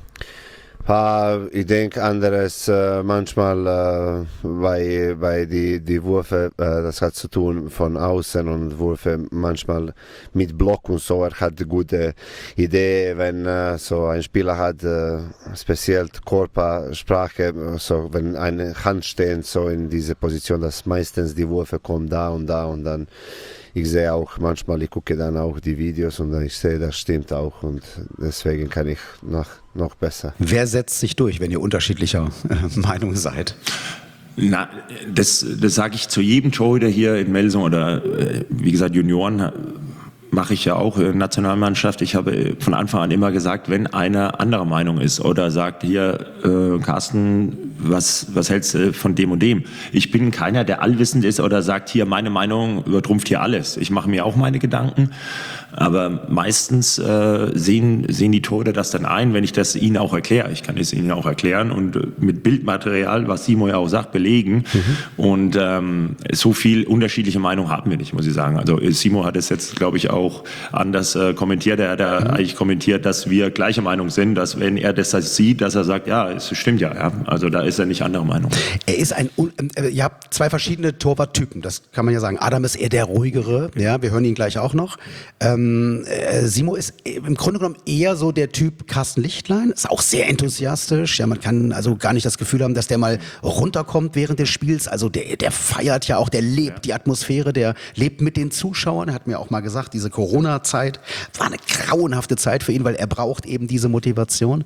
S6: Uh, ich denke anderes äh, manchmal äh, bei, bei die, die Würfe, äh, das hat zu tun von außen und Würfe manchmal mit Block und so. Er hat gute Idee, wenn äh, so ein Spieler hat äh, speziell Körpersprache, so wenn eine Hand steht so in diese Position, dass meistens die Würfe kommen da und da und dann ich sehe auch manchmal, ich gucke dann auch die Videos und ich sehe, das stimmt auch und deswegen kann ich noch, noch besser.
S2: Wer setzt sich durch, wenn ihr unterschiedlicher äh, Meinung seid?
S4: Na, das, das sage ich zu jedem Torhüter hier in Melsung oder äh, wie gesagt Junioren mache ich ja auch in Nationalmannschaft. Ich habe von Anfang an immer gesagt, wenn einer anderer Meinung ist oder sagt, hier äh, Carsten, was, was hältst du von dem und dem? Ich bin keiner, der allwissend ist oder sagt, hier meine Meinung übertrumpft hier alles. Ich mache mir auch meine Gedanken, aber meistens äh, sehen, sehen die Torhüter das dann ein, wenn ich das ihnen auch erkläre. Ich kann es ihnen auch erklären und mit Bildmaterial, was Simo ja auch sagt, belegen. Mhm. Und ähm, so viel unterschiedliche Meinung haben wir nicht, muss ich sagen. Also Simo hat es jetzt, glaube ich, auch anders äh, kommentiert. Er hat ja mhm. eigentlich kommentiert, dass wir gleicher Meinung sind, dass wenn er das sieht, dass er sagt, ja, es stimmt ja. ja. Also da ist er nicht anderer Meinung.
S2: Er ist ein, äh, ihr habt zwei verschiedene Torwarttypen, das kann man ja sagen. Adam ist eher der ruhigere, ja, wir hören ihn gleich auch noch. Ähm, äh, Simo ist im Grunde genommen eher so der Typ Carsten Lichtlein, ist auch sehr enthusiastisch, ja, man kann also gar nicht das Gefühl haben, dass der mal runterkommt während des Spiels, also der, der feiert ja auch, der lebt ja. die Atmosphäre, der lebt mit den Zuschauern, er hat mir auch mal gesagt, diese Corona-Zeit war eine grauenhafte Zeit für ihn, weil er braucht eben diese Motivation.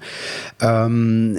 S2: Ähm,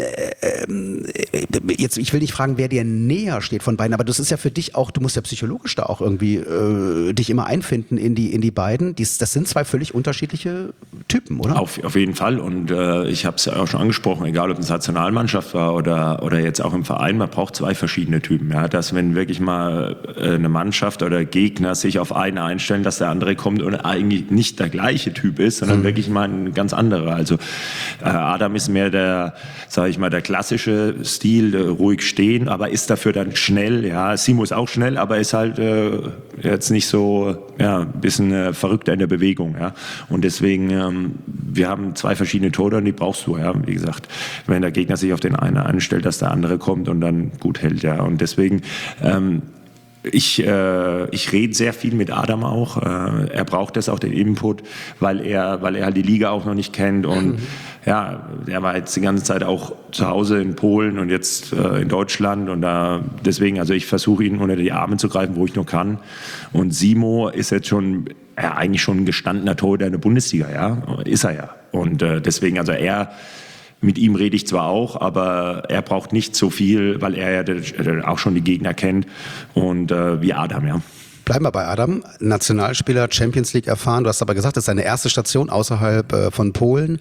S2: äh, jetzt, ich will nicht fragen, wer dir näher steht von beiden, aber das ist ja für dich auch, du musst ja psychologisch da auch irgendwie äh, dich immer einfinden in die, in die beiden. Dies, das sind zwei völlig unterschiedliche Typen, oder?
S4: Auf, auf jeden Fall und äh, ich habe es ja auch schon angesprochen, egal ob es eine Nationalmannschaft war oder, oder jetzt auch im Verein, man braucht zwei verschiedene Typen. Ja? Dass wenn wirklich mal äh, eine Mannschaft oder Gegner sich auf einen einstellen, dass der andere kommt und eigentlich nicht der gleiche Typ ist, sondern mhm. wirklich mal ein ganz anderer. Also äh, Adam ist mehr der, sage ich mal, der klassische Stil, äh, ruhig stehen, aber ist dafür dann schnell. Ja, Simo ist auch schnell, aber ist halt äh, jetzt nicht so, ja, ein bisschen äh, verrückter in der Bewegung. Ja, und deswegen, ähm, wir haben zwei verschiedene Tore und die brauchst du. Ja, wie gesagt, wenn der Gegner sich auf den einen einstellt, dass der andere kommt und dann gut hält. Ja, und deswegen ähm, Ich, äh, ich rede sehr viel mit Adam auch. Äh, er braucht das auch, den Input, weil er, weil er halt die Liga auch noch nicht kennt. Und mhm. ja, er war jetzt die ganze Zeit auch zu Hause in Polen und jetzt äh, in Deutschland. Und da deswegen, also ich versuche ihn unter die Arme zu greifen, wo ich nur kann. Und Simo ist jetzt schon, ja, eigentlich schon ein gestandener Torhüter in der Bundesliga, ja. Ist er ja. Und äh, deswegen, also er. Mit ihm rede ich zwar auch, aber er braucht nicht so viel, weil er ja auch schon die Gegner kennt und äh, wie Adam, ja.
S2: Bleiben wir bei Adam, Nationalspieler, Champions League erfahren. Du hast aber gesagt, das ist seine erste Station außerhalb äh, von Polen.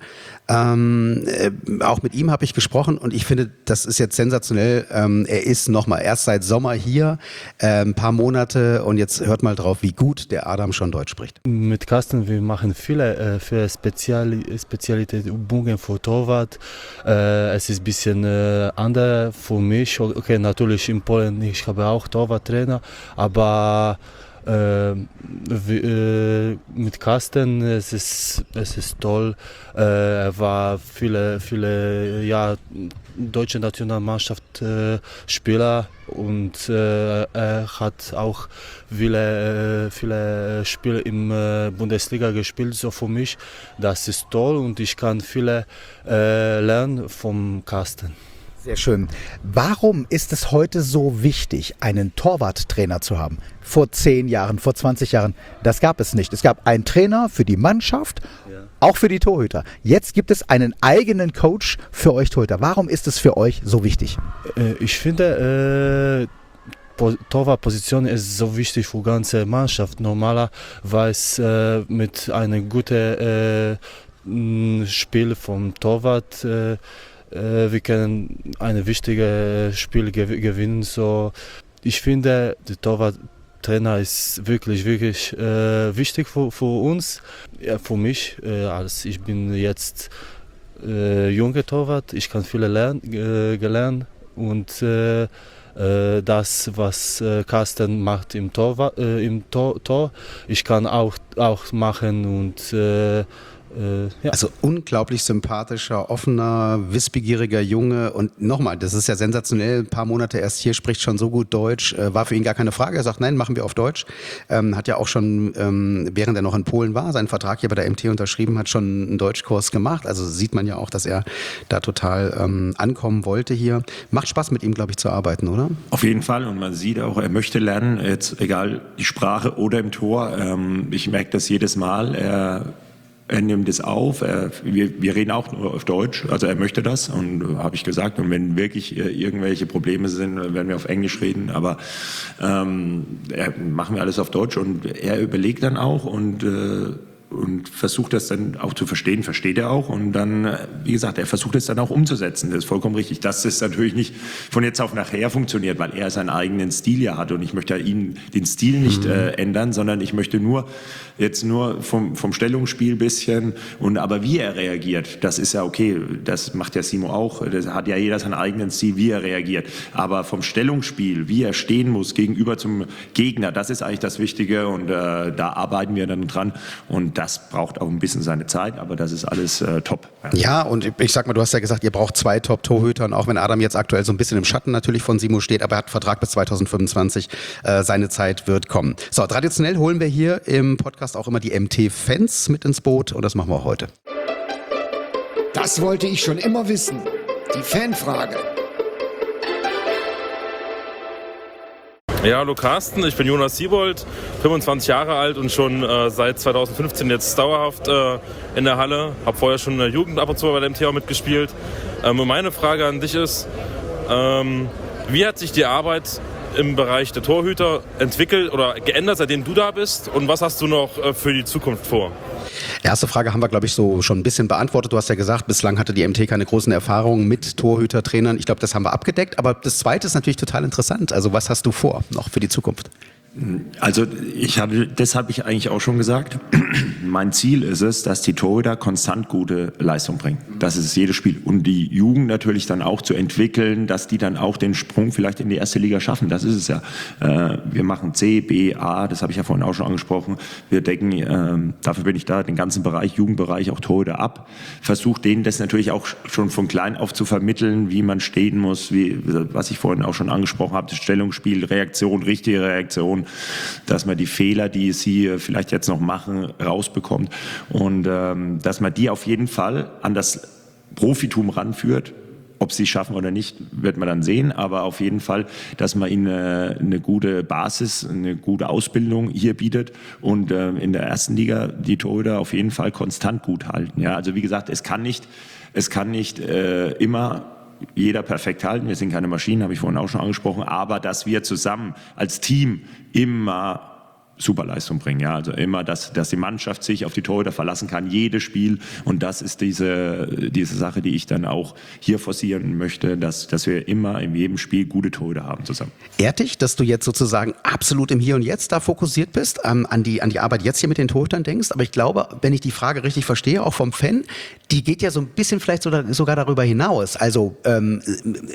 S2: Ähm, äh, auch mit ihm habe ich gesprochen und ich finde, das ist jetzt sensationell. Ähm, er ist nochmal erst seit Sommer hier, äh, ein paar Monate und jetzt hört mal drauf, wie gut der Adam schon Deutsch spricht.
S8: Mit Carsten, wir machen viele, äh, viele Speziali Spezialitätsübungen für Torwart. Äh, es ist ein bisschen äh, anders für mich. Okay, natürlich in Polen, ich habe auch Torwarttrainer, aber Äh, wie, äh, mit Carsten, es ist, es ist toll. Äh, er war viele, viele ja, deutsche Nationalmannschaft äh, Spieler und äh, er hat auch viele, äh, viele Spiele in äh, Bundesliga gespielt. So für mich, das ist toll und ich kann viele äh, lernen vom Carsten.
S7: Sehr schön. Warum ist es heute so wichtig, einen Torwarttrainer zu haben? Vor zehn Jahren, vor zwanzig Jahren, das gab es nicht. Es gab einen Trainer für die Mannschaft, ja. auch für die Torhüter. Jetzt gibt es einen eigenen Coach für euch Torhüter. Warum ist es für euch so wichtig?
S8: Ich finde, äh, Torwartposition ist so wichtig für die ganze Mannschaft. Normalerweise äh, mit einem guten äh, Spiel vom Torwart äh, wir können ein wichtiges Spiel gewinnen. So, ich finde, der Torwarttrainer ist wirklich, wirklich äh, wichtig für, für uns. Ja, für mich, äh, als ich bin jetzt äh, junger Torwart, ich kann viel lernen, äh, gelernt und äh, das, was äh, Carsten macht im Tor, äh, im Tor, Tor, ich kann auch, auch machen und äh, Ja.
S2: Also unglaublich sympathischer, offener, wissbegieriger Junge und nochmal, das ist ja sensationell, ein paar Monate erst hier, spricht schon so gut Deutsch, äh, war für ihn gar keine Frage, er sagt, nein, machen wir auf Deutsch, ähm, hat ja auch schon, ähm, während er noch in Polen war, seinen Vertrag hier bei der M T unterschrieben, hat schon einen Deutschkurs gemacht, also sieht man ja auch, dass er da total ähm, ankommen wollte hier. Macht Spaß mit ihm, glaube ich, zu arbeiten, oder?
S4: Auf jeden Fall und man sieht auch, er möchte lernen, jetzt egal die Sprache oder im Tor, ähm, ich merke das jedes Mal, er Er nimmt es auf, er, wir, wir reden auch nur auf Deutsch, also er möchte das und habe ich gesagt und wenn wirklich irgendwelche Probleme sind, werden wir auf Englisch reden, aber ähm, er, machen wir alles auf Deutsch und er überlegt dann auch und äh, und versucht das dann auch zu verstehen, versteht er auch und dann, wie gesagt, er versucht es dann auch umzusetzen, das ist vollkommen richtig. Dass das natürlich nicht von jetzt auf nachher funktioniert, weil er seinen eigenen Stil ja hat und ich möchte ihn, den Stil nicht mhm. äh, ändern, sondern ich möchte nur jetzt nur vom, vom Stellungsspiel ein bisschen und aber wie er reagiert, das ist ja okay, das macht ja Simo auch, das hat ja jeder seinen eigenen Stil, wie er reagiert, aber vom Stellungsspiel, wie er stehen muss gegenüber zum Gegner, das ist eigentlich das Wichtige und äh, da arbeiten wir dann dran und das braucht auch ein bisschen seine Zeit, aber das ist alles äh, top.
S2: Ja. ja, und ich sag mal, du hast ja gesagt, ihr braucht zwei Top-Torhüter, und auch wenn Adam jetzt aktuell so ein bisschen im Schatten natürlich von Simo steht, aber er hat einen Vertrag bis zweitausendfünfundzwanzig, äh, seine Zeit wird kommen. So, traditionell holen wir hier im Podcast auch immer die M T-Fans mit ins Boot, und das machen wir auch heute.
S1: Das wollte ich schon immer wissen. Die Fanfrage.
S9: Ja, hallo Carsten, ich bin Jonas Siebold, fünfundzwanzig Jahre alt und schon äh, seit zweitausendfünfzehn jetzt dauerhaft äh, in der Halle. Habe vorher schon in der Jugend ab und zu bei der M T auch mitgespielt. Ähm, und meine Frage an dich ist, ähm, wie hat sich die Arbeit im Bereich der Torhüter entwickelt oder geändert, seitdem du da bist? Und was hast du noch äh, für die Zukunft vor?
S2: Erste Frage haben wir, glaube ich, so schon ein bisschen beantwortet. Du hast ja gesagt, bislang hatte die M T keine großen Erfahrungen mit Torhütertrainern. Ich glaube, das haben wir abgedeckt. Aber das Zweite ist natürlich total interessant. Also was hast du vor noch für die Zukunft?
S4: Also ich hatte, das habe ich eigentlich auch schon gesagt. Mein Ziel ist es, dass die Torhüter konstant gute Leistung bringen. Das ist jedes Spiel. Und die Jugend natürlich dann auch zu entwickeln, dass die dann auch den Sprung vielleicht in die erste Liga schaffen. Das ist es ja. Wir machen C, B, A, das habe ich ja vorhin auch schon angesprochen. Wir decken, dafür bin ich da, den ganzen Bereich, Jugendbereich, auch Torhüter ab. Versuche denen das natürlich auch schon von klein auf zu vermitteln, wie man stehen muss, wie, was ich vorhin auch schon angesprochen habe, das Stellungsspiel, Reaktion, richtige Reaktion, dass man die Fehler, die sie vielleicht jetzt noch machen, rausbekommt und ähm, dass man die auf jeden Fall an das Profitum ranführt. Ob sie es schaffen oder nicht, wird man dann sehen, aber auf jeden Fall, dass man ihnen eine, eine gute Basis, eine gute Ausbildung hier bietet und äh, in der ersten Liga die Torhüter auf jeden Fall konstant gut halten. Ja, also wie gesagt, es kann nicht, es kann nicht äh, immer jeder perfekt halten. Wir sind keine Maschinen, habe ich vorhin auch schon angesprochen, aber dass wir zusammen als Team immer Superleistung bringen. Ja, also immer, dass, dass die Mannschaft sich auf die Torhüter verlassen kann, jedes Spiel. Und das ist diese, diese Sache, die ich dann auch hier forcieren möchte, dass, dass wir immer in jedem Spiel gute Torhüter haben zusammen.
S2: Ehrt dich, dass du jetzt sozusagen absolut im Hier und Jetzt da fokussiert bist, ähm, an, die, an die Arbeit jetzt hier mit den Torhütern denkst. Aber ich glaube, wenn ich die Frage richtig verstehe, auch vom Fan, die geht ja so ein bisschen vielleicht sogar, sogar darüber hinaus. Also ähm,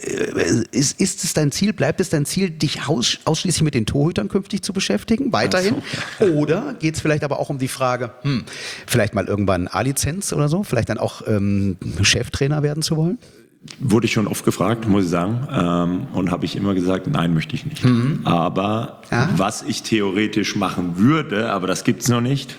S2: ist, ist es dein Ziel, bleibt es dein Ziel, dich aus, ausschließlich mit den Torhütern künftig zu beschäftigen, weiterhin? Oder geht es vielleicht aber auch um die Frage, hm, vielleicht mal irgendwann A-Lizenz oder so, vielleicht dann auch ähm, Cheftrainer werden zu wollen?
S4: Wurde ich schon oft gefragt, muss ich sagen, ähm, und habe ich immer gesagt, nein, möchte ich nicht. Mhm. Aber ja. Was ich theoretisch machen würde, aber das gibt es noch nicht,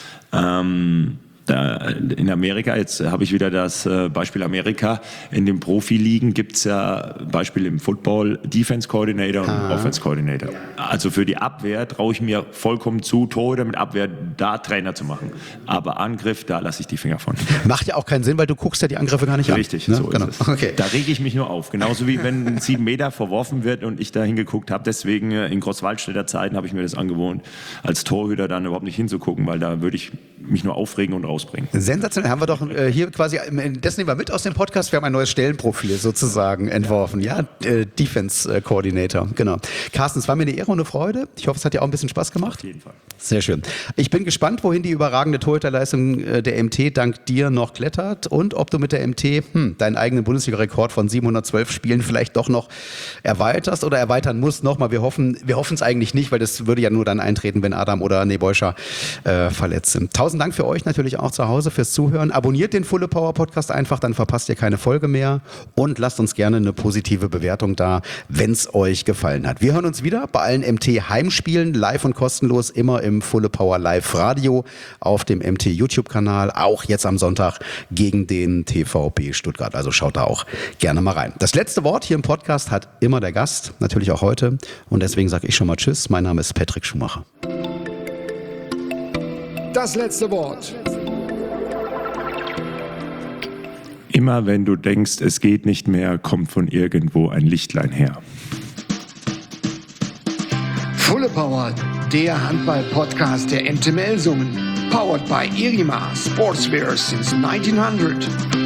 S4: ähm, Da in Amerika, jetzt habe ich wieder das Beispiel Amerika, in den Profiligen gibt es ja Beispiel im Football Defense Coordinator und ah. Offense Coordinator. Also für die Abwehr traue ich mir vollkommen zu, Torhüter mit Abwehr da Trainer zu machen. Aber Angriff, da lasse ich die Finger von.
S2: Macht ja auch keinen Sinn, weil du guckst ja die Angriffe gar nicht an.
S4: Richtig,
S2: ne?
S4: so
S2: Genau.
S4: ist es.
S2: Okay.
S4: Da rege ich mich nur auf. Genauso wie wenn ein sieben Meter verworfen wird und ich da hingeguckt habe. Deswegen in Großwaldstädter Zeiten habe ich mir das angewohnt, als Torhüter dann überhaupt nicht hinzugucken, weil da würde ich mich nur aufregen und rausbringen.
S2: Sensationell. Haben wir doch äh, hier quasi, das nehmen wir mit aus dem Podcast, wir haben ein neues Stellenprofil sozusagen entworfen. Ja, äh, Defense äh, Coordinator, genau. Carsten, es war mir eine Ehre und eine Freude. Ich hoffe, es hat dir auch ein bisschen Spaß gemacht.
S4: Auf jeden Fall.
S2: Sehr schön. Ich bin gespannt, wohin die überragende Torhüterleistung äh, der M T dank dir noch klettert und ob du mit der M T hm, deinen eigenen Bundesliga-Rekord von siebenhundertzwölf Spielen vielleicht doch noch erweiterst oder erweitern musst. Nochmal, wir hoffen wir hoffen es eigentlich nicht, weil das würde ja nur dann eintreten, wenn Adam oder Nebojša äh, verletzt sind. Tausend Dank für euch natürlich auch zu Hause fürs Zuhören. Abonniert den Fulle Power Podcast einfach, dann verpasst ihr keine Folge mehr und lasst uns gerne eine positive Bewertung da, wenn es euch gefallen hat. Wir hören uns wieder bei allen M T Heimspielen, live und kostenlos, immer im Fulle Power Live Radio auf dem M T YouTube-Kanal, auch jetzt am Sonntag gegen den T V P Stuttgart. Also schaut da auch gerne mal rein. Das letzte Wort hier im Podcast hat immer der Gast, natürlich auch heute. Und deswegen sage ich schon mal Tschüss. Mein Name ist Patrick Schumacher.
S1: Das letzte Wort.
S4: Immer wenn du denkst, es geht nicht mehr, kommt von irgendwo ein Lichtlein her.
S1: Fulle Power, der Handball-Podcast der M T Melsungen. Powered by Irima, Sportswear since nineteen hundred.